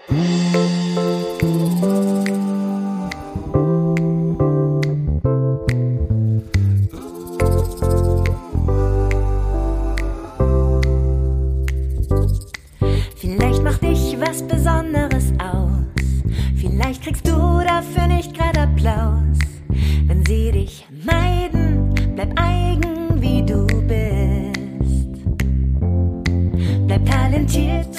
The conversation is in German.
Vielleicht macht dich was Besonderes aus. Vielleicht kriegst du dafür nicht grad Applaus. Wenn sie dich meiden, bleib eigen, wie du bist. Bleib talentiert